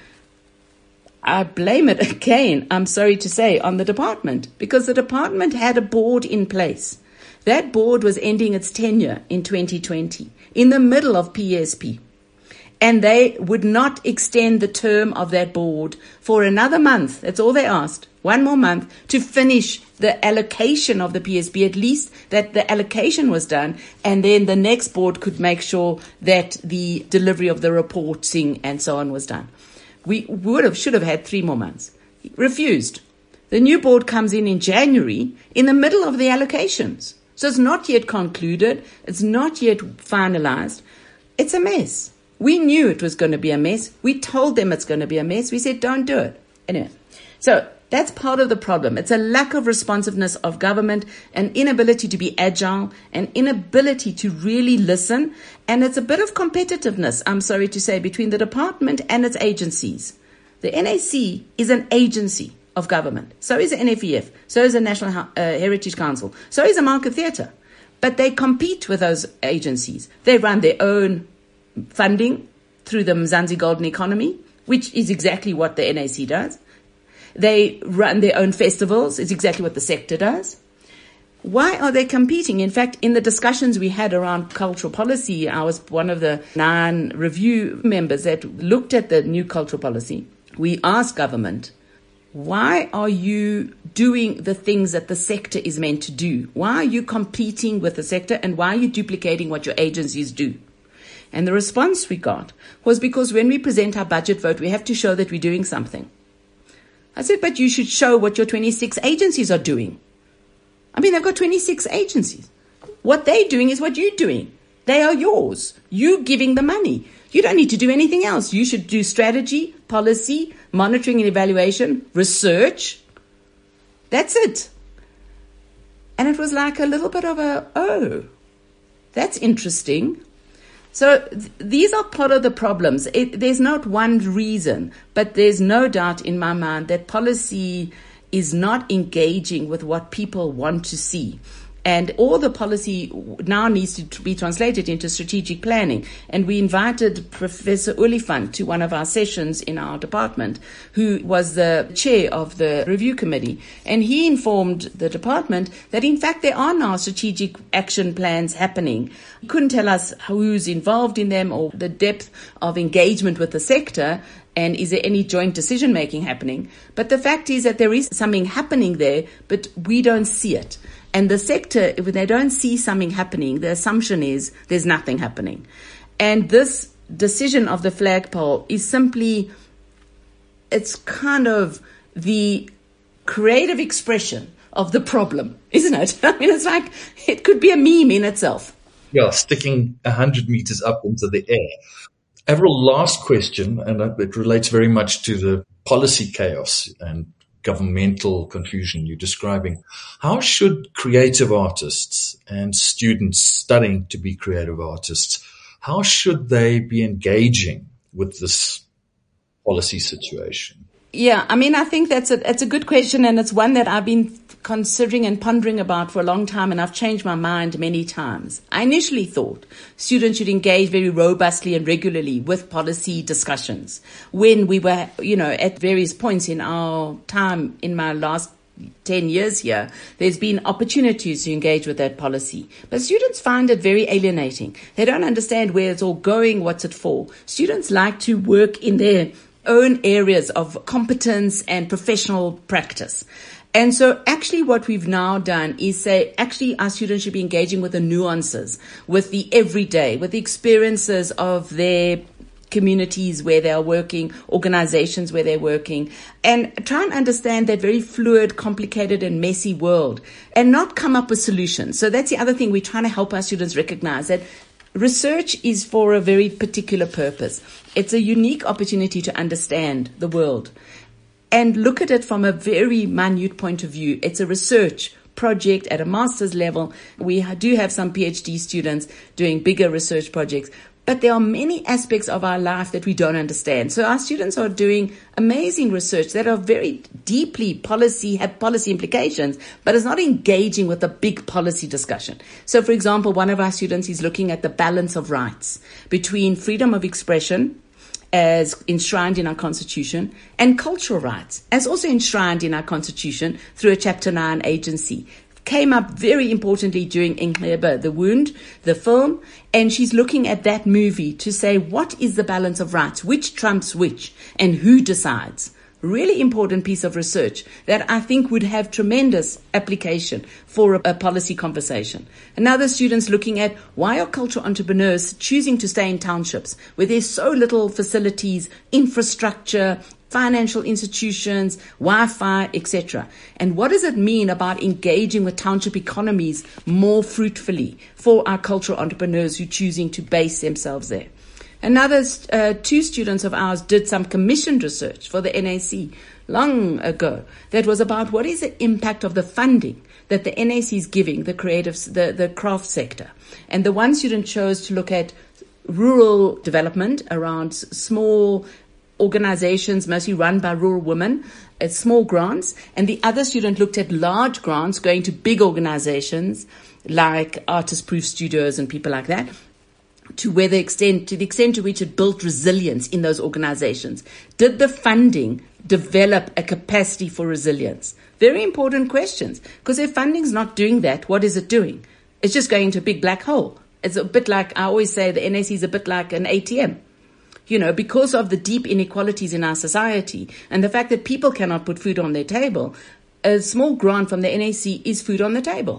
I blame it again, I'm sorry to say, on the department, because the department had a board in place. That board was ending its tenure in twenty twenty, in the middle of P S P. And they would not extend the term of that board for another month. That's all they asked. One more month to finish the allocation of the P S P, at least that the allocation was done. And then the next board could make sure that the delivery of the reporting and so on was done. We would have, should have had three more months. Refused. The new board comes in in January in the middle of the allocations. So it's not yet concluded. It's not yet finalized. It's a mess. We knew it was going to be a mess. We told them it's going to be a mess. We said, don't do it. Anyway, so that's part of the problem. It's a lack of responsiveness of government, an inability to be agile, an inability to really listen. And it's a bit of competitiveness, I'm sorry to say, between the department and its agencies. The N A C is an agency of government. So is the N F E F. So is the National uh, Heritage Council. So is the Market Theatre. But they compete with those agencies. They run their own funding through the Mzansi Golden Economy, which is exactly what the N A C does. They run their own festivals. It's exactly what the sector does. Why are they competing? In fact, in the discussions we had around cultural policy, I was one of the nine review members that looked at the new cultural policy. We asked government, why are you doing the things that the sector is meant to do? Why are you competing with the sector, and why are you duplicating what your agencies do? And the response we got was because when we present our budget vote, we have to show that we're doing something. I said, but you should show what your twenty-six agencies are doing. I mean, they've got twenty-six agencies. What they're doing is what you're doing. They are yours. You giving the money. You don't need to do anything else. You should do strategy, policy, monitoring and evaluation, research. That's it. And it was like a little bit of a, oh, that's interesting. So th- these are part of the problems. It, there's not one reason, but there's no doubt in my mind that policy is not engaging with what people want to see. And all the policy now needs to be translated into strategic planning. And we invited Professor Olifant to one of our sessions in our department, who was the chair of the review committee. And he informed the department that, in fact, there are now strategic action plans happening. He couldn't tell us who's involved in them or the depth of engagement with the sector. And is there any joint decision making happening? But the fact is that there is something happening there, but we don't see it. And the sector, if they don't see something happening, the assumption is there's nothing happening. And this decision of the flagpole is simply, it's kind of the creative expression of the problem, isn't it? I mean, it's like, it could be a meme in itself. yeah, sticking a hundred meters up into the air. Avril, last question, and it relates very much to the policy chaos and governmental confusion you're describing. How should creative artists and students studying to be creative artists, how should they be engaging with this policy situation? Yeah, I mean, I think that's a, it's a good question, and it's one that I've been considering and pondering about for a long time, and I've changed my mind many times. I initially thought students should engage very robustly and regularly with policy discussions when we were, you know, at various points in our time in my last ten years here, there's been opportunities to engage with that policy. But students find it very alienating. They don't understand where it's all going, what's it for. Students like to work in their own areas of competence and professional practice. And so actually what we've now done is say, actually our students should be engaging with the nuances, with the everyday, with the experiences of their communities where they are working, organizations where they're working, and try and understand that very fluid, complicated and messy world and not come up with solutions. So that's the other thing we're trying to help our students recognize, that research is for a very particular purpose. It's a unique opportunity to understand the world and look at it from a very minute point of view. It's a research project at a master's level. We do have some PhD students doing bigger research projects, but there are many aspects of our life that we don't understand. So our students are doing amazing research that are very deeply policy, have policy implications, but is not engaging with a big policy discussion. So for example, one of our students is looking at the balance of rights between freedom of expression as enshrined in our constitution and cultural rights as also enshrined in our constitution through a Chapter nine agency. Came up very importantly during Ingcebo, The Wound, the film, and she's looking at that movie to say, what is the balance of rights? Which trumps which? And who decides? Really important piece of research that I think would have tremendous application for a, a policy conversation. Another student's looking at, why are cultural entrepreneurs choosing to stay in townships where there's so little facilities, infrastructure, financial institutions, Wi-Fi, et cetera. And what does it mean about engaging with township economies more fruitfully for our cultural entrepreneurs who are choosing to base themselves there? Another uh, two students of ours did some commissioned research for the N A C long ago that was about what is the impact of the funding that the N A C is giving the creative, the, the craft sector. And the one student chose to look at rural development around small organizations mostly run by rural women, uh, small grants, and the other student looked at large grants going to big organizations like artist-proof studios and people like that, to where the extent, to the extent to which it built resilience in those organizations. Did the funding develop a capacity for resilience? Very important questions, because if funding's not doing that, what is it doing? It's just going into a big black hole. It's a bit like, I always say the N A C is a bit like an A T M. You know, because of the deep inequalities in our society and the fact that people cannot put food on their table, a small grant from the N A C is food on the table.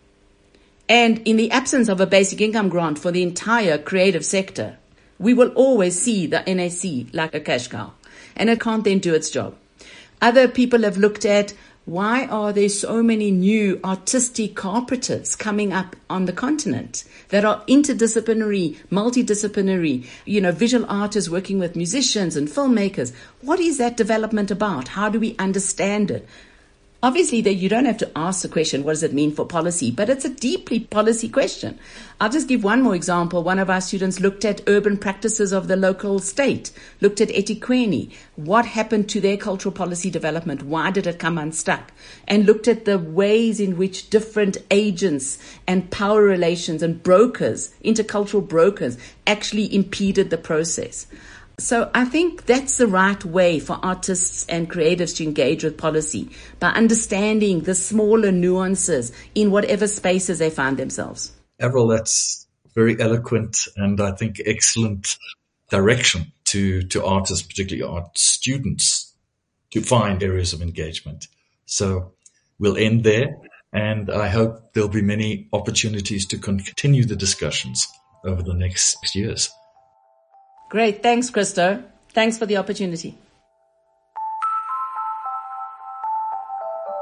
And in the absence of a basic income grant for the entire creative sector, we will always see the N A C like a cash cow, and it can't then do its job. Other people have looked at, why are there so many new artistic cooperatives coming up on the continent that are interdisciplinary, multidisciplinary, you know, visual artists working with musicians and filmmakers? What is that development about? How do we understand it? Obviously, that you don't have to ask the question, what does it mean for policy? But it's a deeply policy question. I'll just give one more example. One of our students looked at urban practices of the local state, looked at eThekwini, what happened to their cultural policy development, why did it come unstuck, and looked at the ways in which different agents and power relations and brokers, intercultural brokers, actually impeded the process. So I think that's the right way for artists and creatives to engage with policy, by understanding the smaller nuances in whatever spaces they find themselves. Avril, that's very eloquent and I think excellent direction to, to artists, particularly art students, to find areas of engagement. So we'll end there, and I hope there'll be many opportunities to continue the discussions over the next six years. Great. Thanks, Christo. Thanks for the opportunity.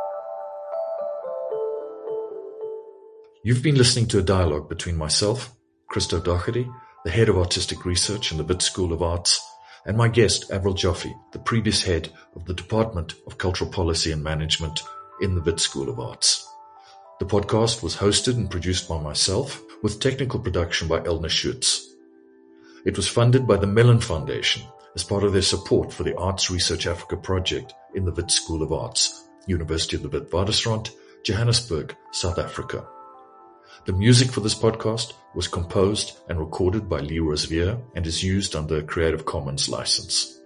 You've been listening to a dialogue between myself, Christo Doherty, the head of artistic research in the Wits School of Arts, and my guest, Avril Joffe, the previous head of the Department of Cultural Policy and Management in the Wits School of Arts. The podcast was hosted and produced by myself, with technical production by Elna Schutz. It was funded by the Mellon Foundation as part of their support for the Arts Research Africa project in the Wits School of Arts, University of the Witwatersrand, Johannesburg, South Africa. The music for this podcast was composed and recorded by Lee Rosvier and is used under a Creative Commons license.